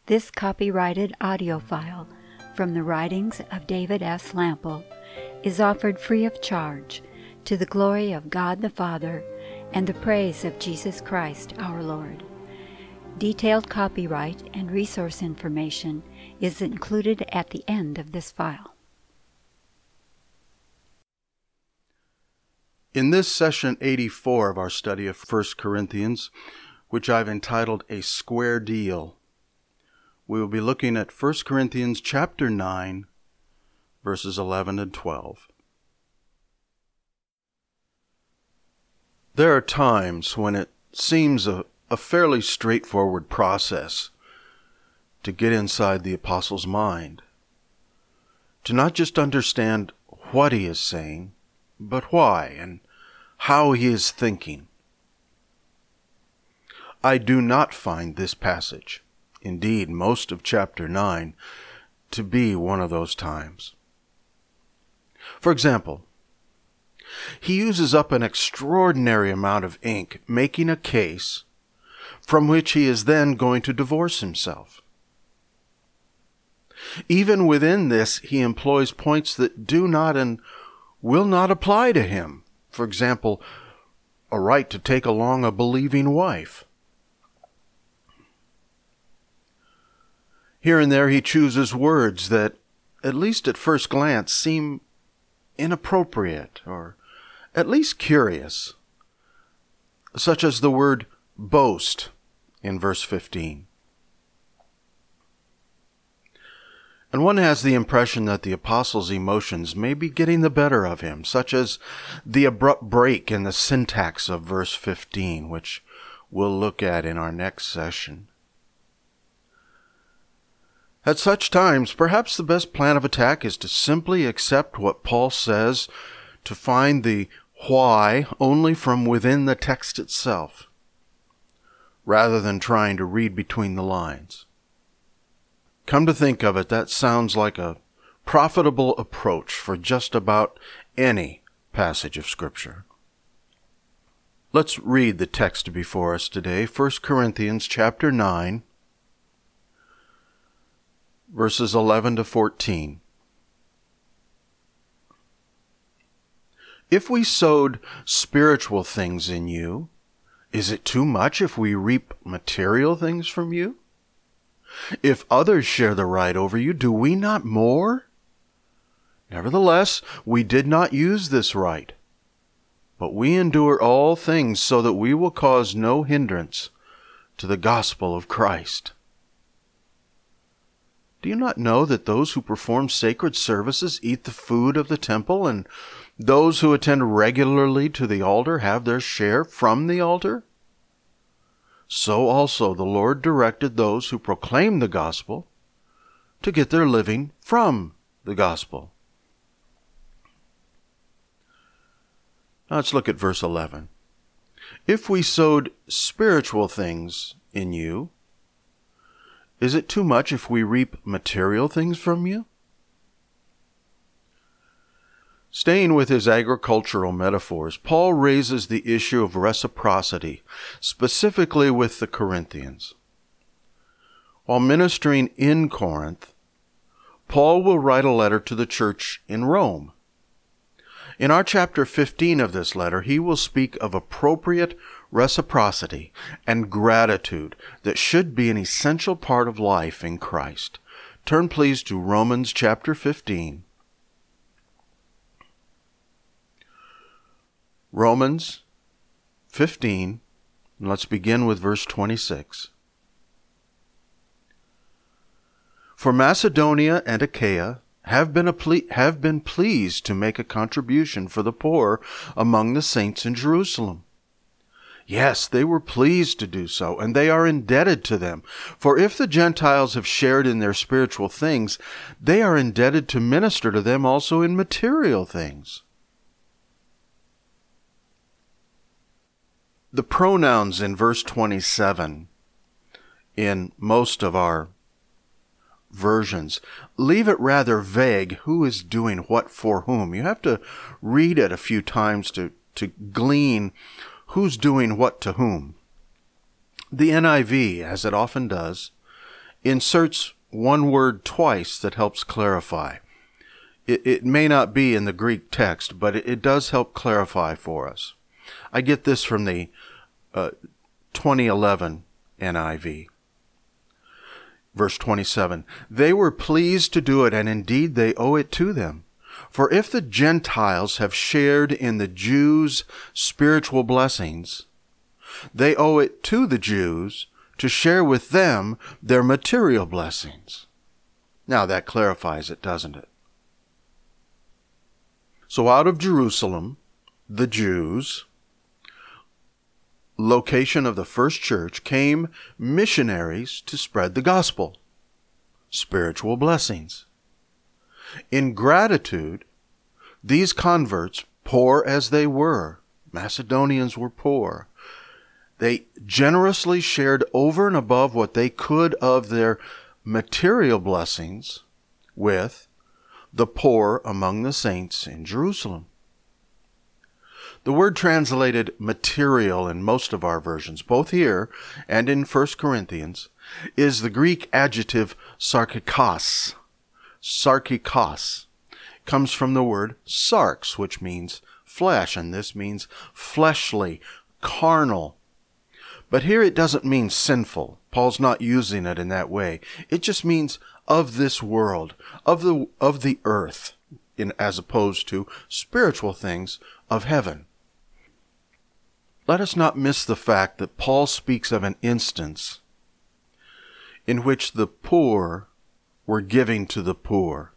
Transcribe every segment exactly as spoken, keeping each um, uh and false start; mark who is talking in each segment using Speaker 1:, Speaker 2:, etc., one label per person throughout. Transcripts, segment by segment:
Speaker 1: This copyrighted audio file from the writings of David S. Lample is offered free of charge to the glory of God the Father and the praise of Jesus Christ our Lord. Detailed copyright and resource information is included at the end of this file.
Speaker 2: In this session eighty-four of our study of First Corinthians, which I've entitled A Square Deal, we will be looking at First Corinthians chapter nine, verses eleven and twelve. There are times when it seems a, a fairly straightforward process to get inside the apostle's mind, to not just understand what he is saying, but why and how he is thinking. I do not find this passage, indeed most of chapter nine, to be one of those times. For example, he uses up an extraordinary amount of ink making a case from which he is then going to divorce himself. Even within this, he employs points that do not and will not apply to him. For example, a right to take along a believing wife. Here and there he chooses words that, at least at first glance, seem inappropriate or at least curious, such as the word boast in verse fifteen. And one has the impression that the apostle's emotions may be getting the better of him, such as the abrupt break in the syntax of verse fifteen, which we'll look at in our next session. At such times, perhaps the best plan of attack is to simply accept what Paul says, to find the why only from within the text itself, rather than trying to read between the lines. Come to think of it, that sounds like a profitable approach for just about any passage of Scripture. Let's read the text before us today, First Corinthians chapter nine, verses eleven to fourteen. If we sowed spiritual things in you, is it too much if we reap material things from you? If others share the right over you, do we not more? Nevertheless, we did not use this right, but we endure all things so that we will cause no hindrance to the gospel of Christ. Do you not know that those who perform sacred services eat the food of the temple, and those who attend regularly to the altar have their share from the altar? So also the Lord directed those who proclaim the gospel to get their living from the gospel. Now let's look at verse eleven. If we sowed spiritual things in you, is it too much if we reap material things from you? Staying with his agricultural metaphors, Paul raises the issue of reciprocity, specifically with the Corinthians. While ministering in Corinth, Paul will write a letter to the church in Rome. In our chapter fifteen of this letter, he will speak of appropriate reciprocity and gratitude that should be an essential part of life in Christ. Turn please to Romans chapter fifteen. Romans fifteen, and let's begin with verse twenty-six. For Macedonia and Achaia have been, a ple- have been pleased to make a contribution for the poor among the saints in Jerusalem. Yes, they were pleased to do so, and they are indebted to them. For if the Gentiles have shared in their spiritual things, they are indebted to minister to them also in material things. The pronouns in verse twenty-seven, in most of our versions, leave it rather vague who is doing what for whom. You have to read it a few times to, to glean who's doing what to whom. The N I V, as it often does, inserts one word twice that helps clarify. It, it may not be in the Greek text, but it, it does help clarify for us. I get this from the uh, twenty eleven N I V. Verse twenty-seven, they were pleased to do it, and indeed they owe it to them. For if the Gentiles have shared in the Jews' spiritual blessings, they owe it to the Jews to share with them their material blessings. Now that clarifies it, doesn't it? So out of Jerusalem, the Jews, location of the first church, came missionaries to spread the gospel, spiritual blessings. In gratitude, these converts, poor as they were, Macedonians were poor, they generously shared over and above what they could of their material blessings with the poor among the saints in Jerusalem. The word translated material in most of our versions, both here and in First Corinthians, is the Greek adjective sarkikos. Sarkikos comes from the word sarx, which means flesh, and this means fleshly, carnal. But here it doesn't mean sinful. Paul's not using it in that way. It just means of this world, of the of the earth, in as opposed to spiritual things of heaven. Let us not miss the fact that Paul speaks of an instance in which the poor were giving to the poor.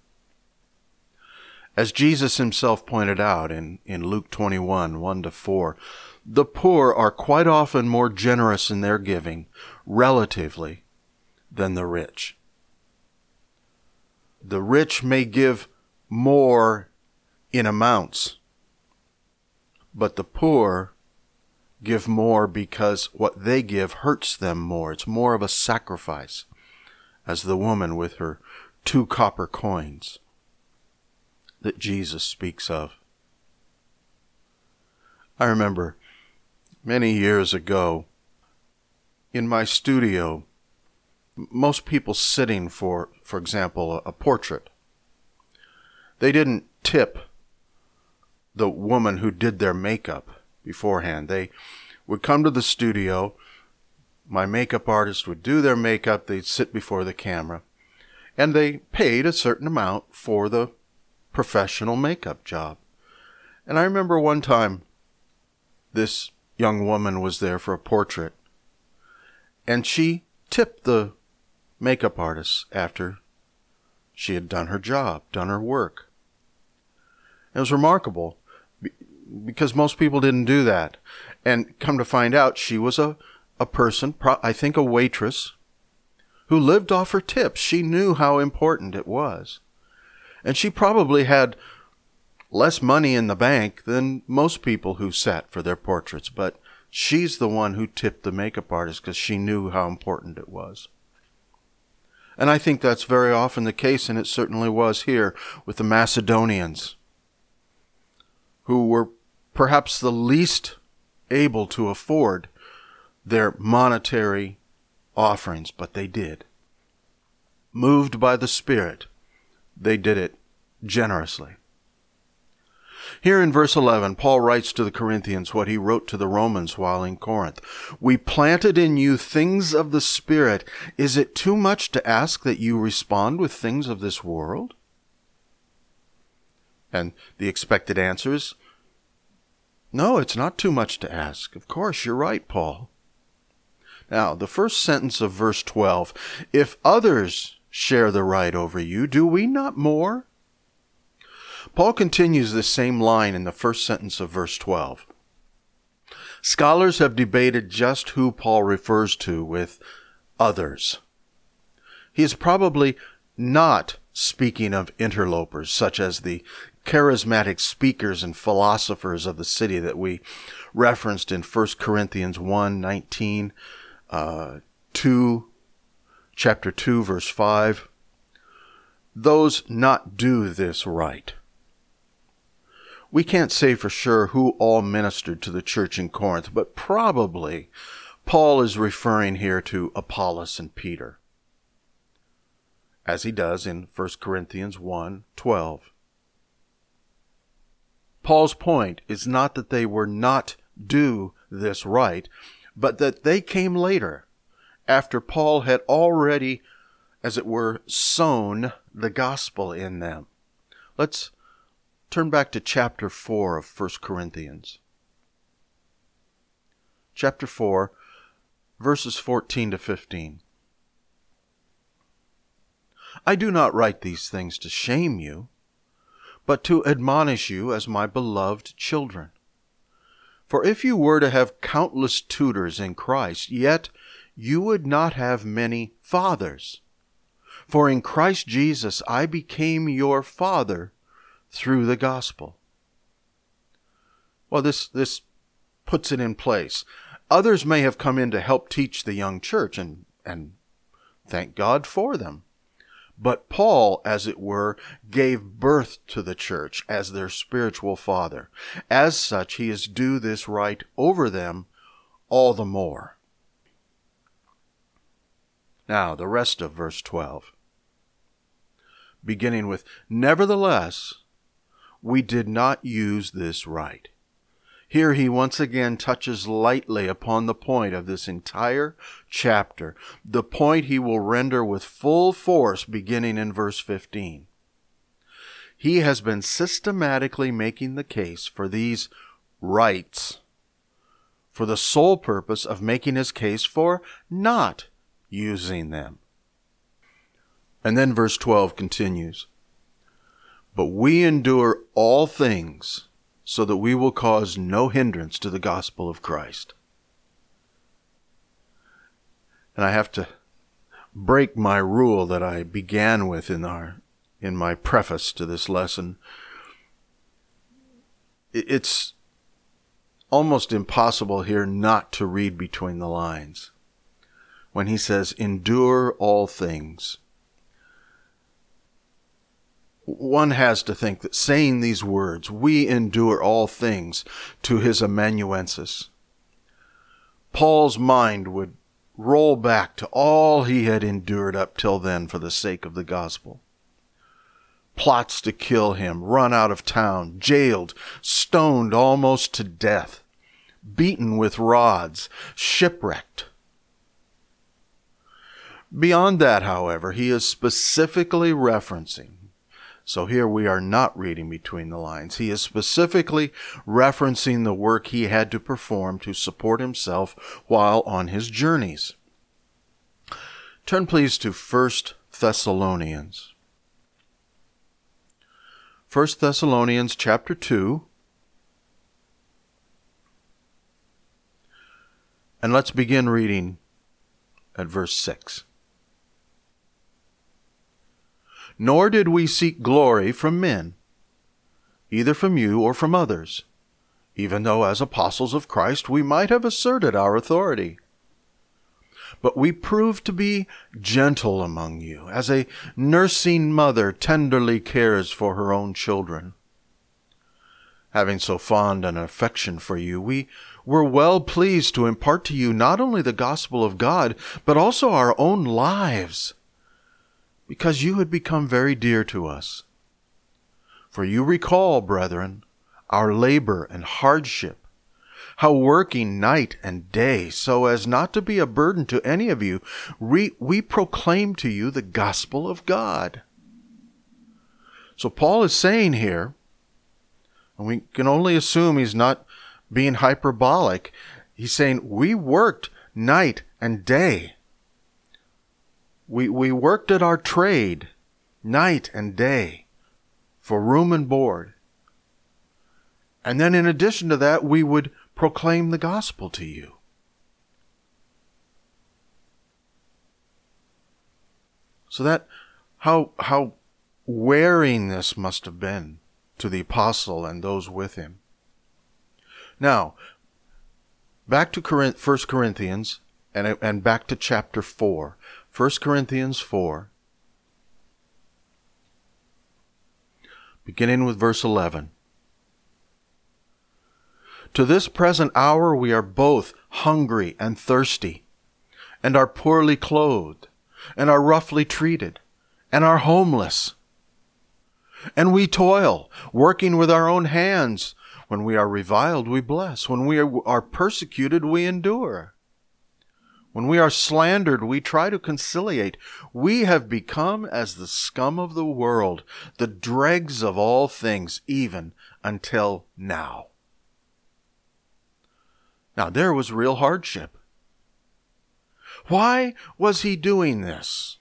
Speaker 2: As Jesus himself pointed out in, in Luke twenty-one, one to four, the poor are quite often more generous in their giving, relatively, than the rich. The rich may give more in amounts, but the poor give more because what they give hurts them more. It's more of a sacrifice, as the woman with her two copper coins that Jesus speaks of. I remember many years ago in my studio, most people sitting for, for example, a, a portrait, they didn't tip the woman who did their makeup beforehand. They would come to the studio, my makeup artist would do their makeup, they'd sit before the camera, and they paid a certain amount for the professional makeup job. And I remember one time this young woman was there for a portrait, and she tipped the makeup artist after she had done her job, done her work. It was remarkable because most people didn't do that. And come to find out, she was a, a person, I think a waitress, who lived off her tips. She knew how important it was. And she probably had less money in the bank than most people who sat for their portraits, but she's the one who tipped the makeup artist because she knew how important it was. And I think that's very often the case, and it certainly was here with the Macedonians, who were perhaps the least able to afford their monetary offerings, but they did. Moved by the Spirit, they did it generously. Here in verse eleven, Paul writes to the Corinthians what he wrote to the Romans while in Corinth. We planted in you things of the Spirit. Is it too much to ask that you respond with things of this world? And the expected answer is, no, it's not too much to ask. Of course, you're right, Paul. Now, the first sentence of verse twelve, if others share the right over you, do we not more? Paul continues this same line in the first sentence of verse twelve. Scholars have debated just who Paul refers to with others. He is probably not speaking of interlopers, such as the charismatic speakers and philosophers of the city that we referenced in First Corinthians one nineteen, uh, two, chapter two, verse five. Those not do this right. We can't say for sure who all ministered to the church in Corinth, but probably Paul is referring here to Apollos and Peter. as he does in First Corinthians one twelve. Paul's point is not that they were not do this right, but that they came later, after Paul had already, as it were, sown the gospel in them. Let's turn back to chapter four of First Corinthians. Chapter four, verses fourteen to fifteen. I do not write these things to shame you, but to admonish you as my beloved children. For if you were to have countless tutors in Christ, yet you would not have many fathers. For in Christ Jesus I became your father through the gospel. Well, this, this puts it in place. Others may have come in to help teach the young church, and, and thank God for them. But Paul, as it were, gave birth to the church as their spiritual father. As such, he is due this right over them all the more. Now, the rest of verse twelve. Beginning with, nevertheless, we did not use this right. Here he once again touches lightly upon the point of this entire chapter, the point he will render with full force beginning in verse fifteen. He has been systematically making the case for these rights for the sole purpose of making his case for not using them. And then verse twelve continues, but we endure all things so that we will cause no hindrance to the gospel of Christ. And I have to break my rule that I began with in our in my preface to this lesson. It's almost impossible here not to read between the lines when he says, endure all things. One has to think that saying these words, we endure all things, to his amanuensis, Paul's mind would roll back to all he had endured up till then for the sake of the gospel. Plots to kill him, run out of town, jailed, stoned almost to death, beaten with rods, shipwrecked. Beyond that, however, he is specifically referencing, so here we are not reading between the lines. He is specifically referencing the work he had to perform to support himself while on his journeys. Turn please to First Thessalonians. First Thessalonians chapter two. And let's begin reading at verse six. Nor did we seek glory from men, either from you or from others, even though as apostles of Christ we might have asserted our authority. But we proved to be gentle among you, as a nursing mother tenderly cares for her own children. Having so fond an affection for you, we were well pleased to impart to you not only the gospel of God, but also our own lives, because you had become very dear to us. For you recall, brethren, our labor and hardship, how working night and day, so as not to be a burden to any of you, we, we proclaim to you the gospel of God. So Paul is saying here, and we can only assume he's not being hyperbolic, he's saying we worked night and day. We, we worked at our trade night and day for room and board. And then in addition to that, we would proclaim the gospel to you. So that, how, how wearing this must have been to the apostle and those with him. Now, back to First Corinthians and, and back to chapter four. First Corinthians four, beginning with verse eleven. To this present hour we are both hungry and thirsty, and are poorly clothed, and are roughly treated, and are homeless. And we toil, working with our own hands. When we are reviled, we bless. When we are, are persecuted, we endure. When we are slandered, we try to conciliate. We have become as the scum of the world, the dregs of all things, even until now. Now, there was real hardship. Why was he doing this?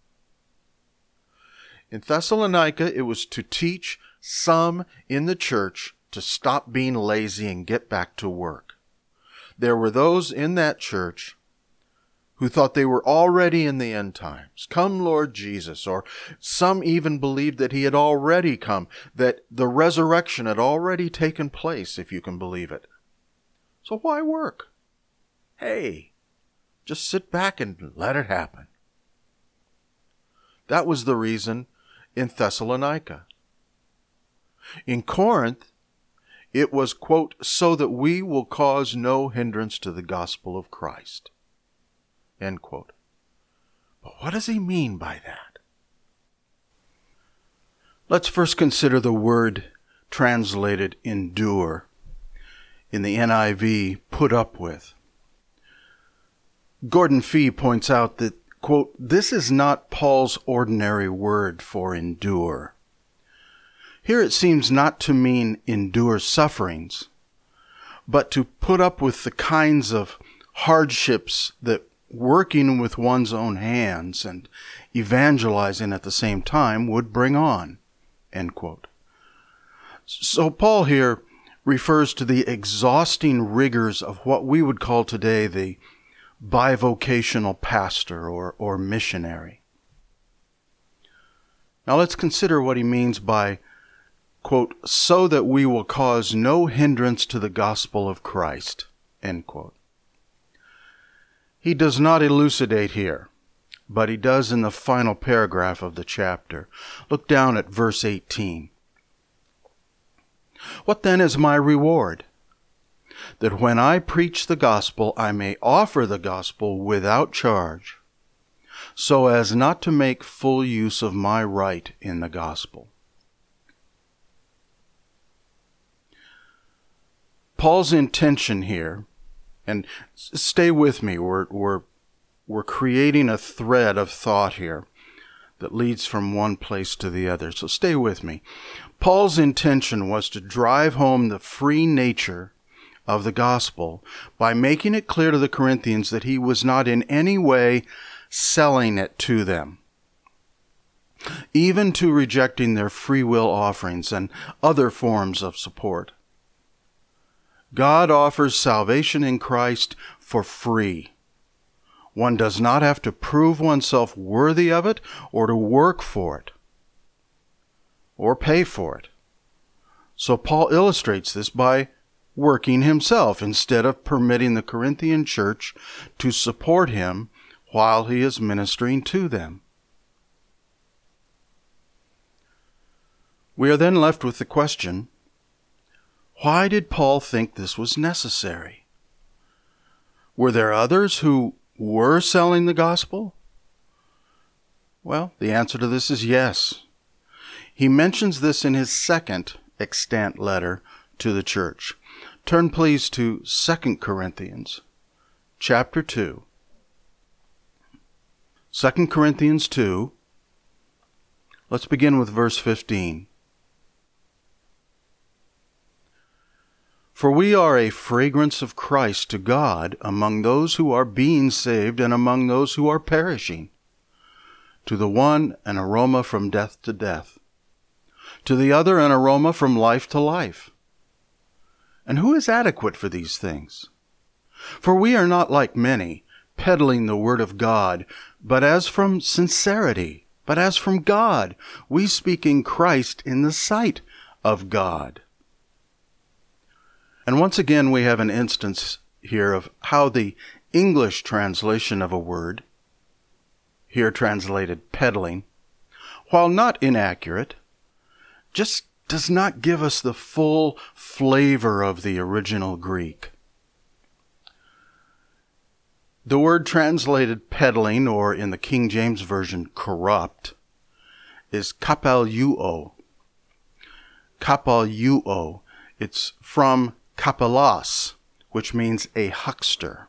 Speaker 2: In Thessalonica, it was to teach some in the church to stop being lazy and get back to work. There were those in that church who thought they were already in the end times. Come, Lord Jesus. Or some even believed that he had already come, that the resurrection had already taken place, if you can believe it. So why work? Hey, just sit back and let it happen. That was the reason in Thessalonica. In Corinth, it was, quote, so that we will cause no hindrance to the gospel of Christ, end quote. But what does he mean by that? Let's first consider the word translated endure in the N I V, put up with. Gordon Fee points out that, quote, this is not Paul's ordinary word for endure. Here it seems not to mean endure sufferings, but to put up with the kinds of hardships that working with one's own hands and evangelizing at the same time would bring on, end quote. So Paul here refers to the exhausting rigors of what we would call today the bivocational pastor or, or missionary. Now let's consider what he means by, quote, so that we will cause no hindrance to the gospel of Christ, end quote. He does not elucidate here, but he does in the final paragraph of the chapter. Look down at verse eighteen. What then is my reward? That when I preach the gospel, I may offer the gospel without charge, so as not to make full use of my right in the gospel. Paul's intention here, and stay with me, we're, we're, we're creating a thread of thought here that leads from one place to the other, so stay with me. Paul's intention was to drive home the free nature of the gospel by making it clear to the Corinthians that he was not in any way selling it to them, even to rejecting their free will offerings and other forms of support. God offers salvation in Christ for free. One does not have to prove oneself worthy of it or to work for it or pay for it. So Paul illustrates this by working himself instead of permitting the Corinthian church to support him while he is ministering to them. We are then left with the question, why did Paul think this was necessary? Were there others who were selling the gospel? Well, the answer to this is yes. He mentions this in his second extant letter to the church. Turn please to Second Corinthians chapter two. Second Corinthians two. Let's begin with verse fifteen. For we are a fragrance of Christ to God among those who are being saved and among those who are perishing. To the one, an aroma from death to death. To the other, an aroma from life to life. And who is adequate for these things? For we are not like many, peddling the word of God, but as from sincerity, but as from God, we speak in Christ in the sight of God. And once again, we have an instance here of how the English translation of a word, here translated peddling, while not inaccurate, just does not give us the full flavor of the original Greek. The word translated peddling, or in the King James Version, corrupt, is kapeleuo. Kapeleuo. It's from kapelos, which means a huckster.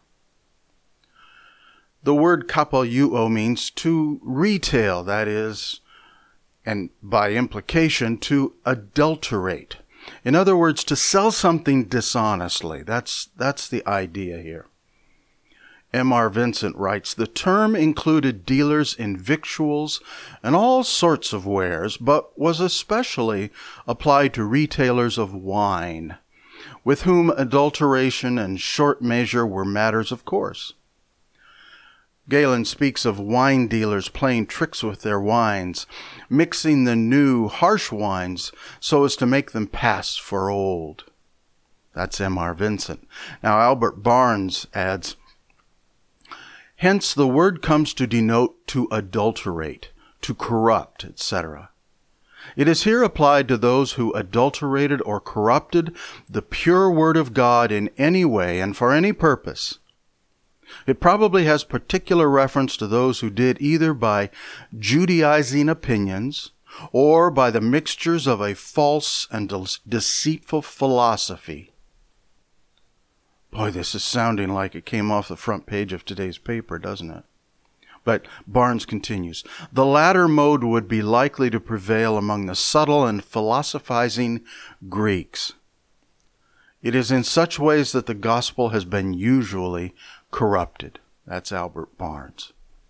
Speaker 2: The word kapeleuo means to retail, that is, and by implication, to adulterate. In other words, to sell something dishonestly. That's, that's the idea here. M R Vincent writes, the term included dealers in victuals and all sorts of wares, but was especially applied to retailers of wine, with whom adulteration and short measure were matters of course. Galen speaks of wine dealers playing tricks with their wines, mixing the new, harsh wines so as to make them pass for old. That's M R Vincent. Now, Albert Barnes adds, hence the word comes to denote to adulterate, to corrupt, et cetera. It is here applied to those who adulterated or corrupted the pure word of God in any way and for any purpose. It probably has particular reference to those who did either by Judaizing opinions or by the mixtures of a false and deceitful philosophy. Boy, this is sounding like it came off the front page of today's paper, doesn't it? But Barnes continues, the latter mode would be likely to prevail among the subtle and philosophizing Greeks. It is in such ways that the gospel has been usually corrupted. That's Albert Barnes.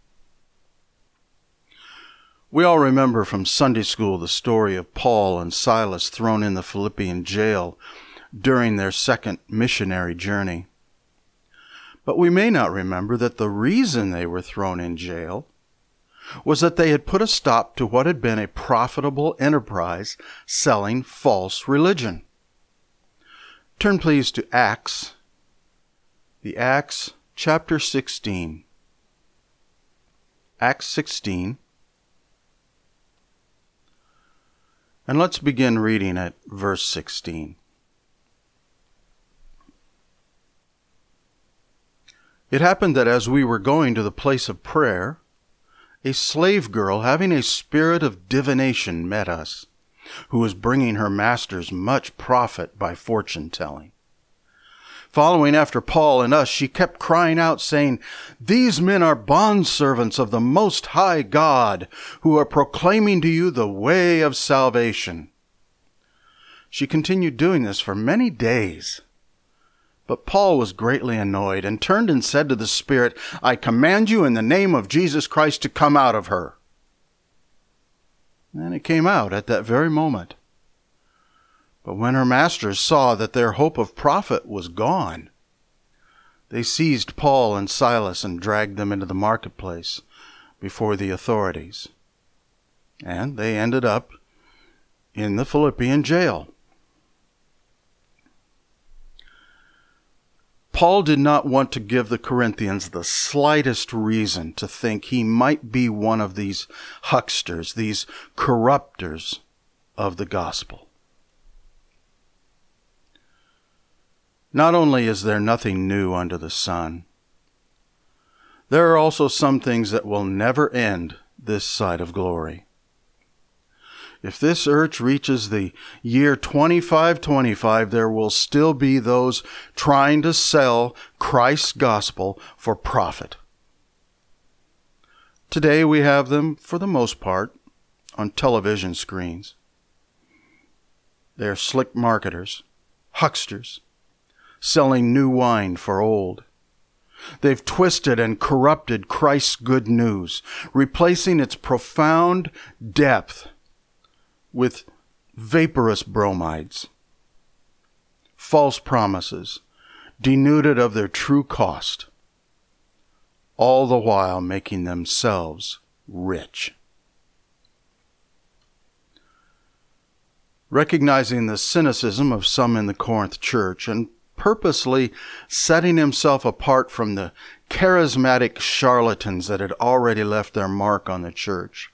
Speaker 2: We all remember from Sunday school the story of Paul and Silas thrown in the Philippian jail during their second missionary journey. But we may not remember that the reason they were thrown in jail was that they had put a stop to what had been a profitable enterprise selling false religion. Turn please to Acts, the Acts chapter sixteen. Acts sixteen. And let's begin reading at verse sixteen. It happened that as we were going to the place of prayer, a slave girl having a spirit of divination met us, who was bringing her masters much profit by fortune-telling. Following after Paul and us, she kept crying out, saying, these men are bondservants of the Most High God, who are proclaiming to you the way of salvation. She continued doing this for many days. But Paul was greatly annoyed and turned and said to the spirit, I command you in the name of Jesus Christ to come out of her. And it came out at that very moment. But when her masters saw that their hope of profit was gone, they seized Paul and Silas and dragged them into the marketplace before the authorities. And they ended up in the Philippian jail. Paul did not want to give the Corinthians the slightest reason to think he might be one of these hucksters, these corrupters of the gospel. Not only is there nothing new under the sun, there are also some things that will never end this side of glory. If this earth reaches the year twenty-five twenty-five, there will still be those trying to sell Christ's gospel for profit. Today we have them, for the most part, on television screens. They're slick marketers, hucksters, selling new wine for old. They've twisted and corrupted Christ's good news, replacing its profound depth with vaporous bromides, false promises, denuded of their true cost, all the while making themselves rich. Recognizing the cynicism of some in the Corinth church and purposely setting himself apart from the charismatic charlatans that had already left their mark on the church,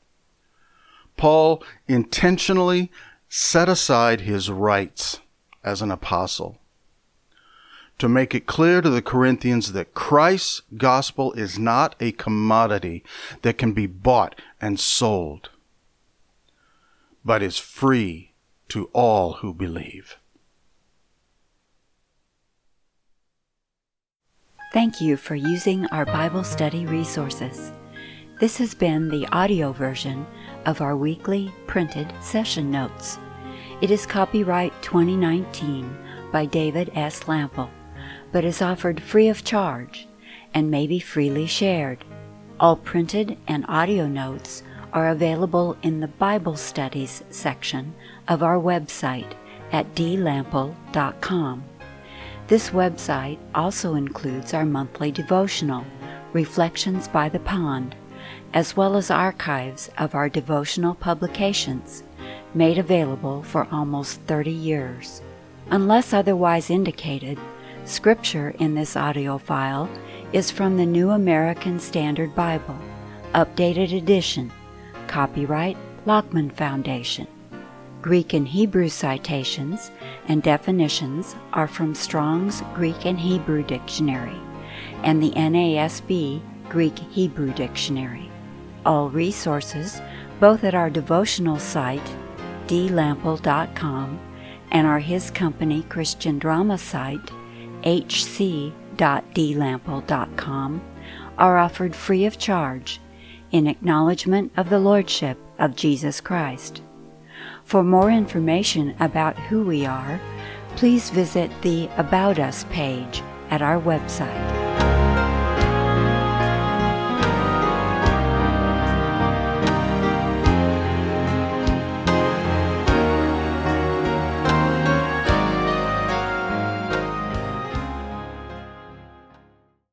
Speaker 2: Paul intentionally set aside his rights as an apostle to make it clear to the Corinthians that Christ's gospel is not a commodity that can be bought and sold. but is free to all who believe.
Speaker 1: Thank you for using our Bible study resources. This has been the audio version of our weekly printed session notes. It is copyright twenty nineteen by David S. Lample, but is offered free of charge and may be freely shared. All printed and audio notes are available in the Bible Studies section of our website at d lample dot com. This website also includes our monthly devotional, Reflections by the Pond, as well as archives of our devotional publications, made available for almost thirty years. Unless otherwise indicated, scripture in this audio file is from the New American Standard Bible, Updated Edition, copyright Lockman Foundation. Greek and Hebrew citations and definitions are from Strong's Greek and Hebrew Dictionary and the N A S B Greek-Hebrew Dictionary. All resources, both at our devotional site, d lample dot com, and our His Company Christian drama site, h c dot d lample dot com, are offered free of charge in acknowledgement of the Lordship of Jesus Christ. For more information about who we are, please visit the About Us page at our website.